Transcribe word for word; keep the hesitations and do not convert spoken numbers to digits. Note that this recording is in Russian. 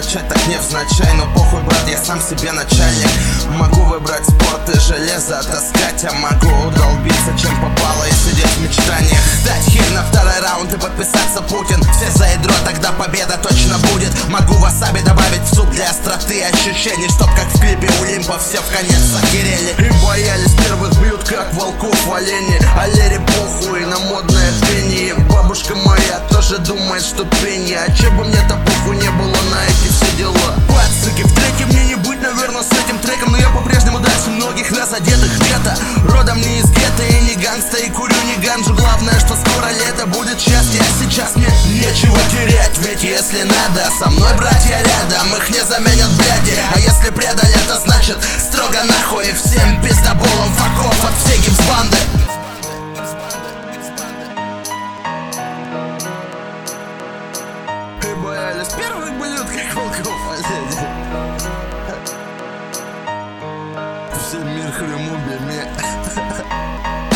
начать так невзначай. Но похуй, брат, я сам себе начальник. Могу выбрать спорт и железо таскать, а могу удолбиться чем попало и сидеть в мечтаниях. Дать хиль на второй раунд и подписаться Путин. Все за ядро, тогда победа точно будет. Могу васаби добавить в суп для остроты ощущений, чтоб как в клипе у Лимпа все в конец охерели и боялись первых бьют, как волков в олени. А Лере похуй на модное пение. Бабушка моя тоже думает, что пение. А че бы мне-то похуй не было на эти все дела. Пацаки, в треке мне не быть, наверное, с этим треком, но я по-прежнему дальше многих нас одетых где-то. Родом не из гетто и не гангста, и курю не ганжу. Главное, что скоро лето будет счастье, а сейчас мне нечего терять. Ведь если надо, со мной братья рядом, их не заменят бляди. А если предали, это значит строго нахуй и всем пиздоболом факов от всей гипсбанды. И боялись первых блюд, как волков олени. Все мир хрюму беме.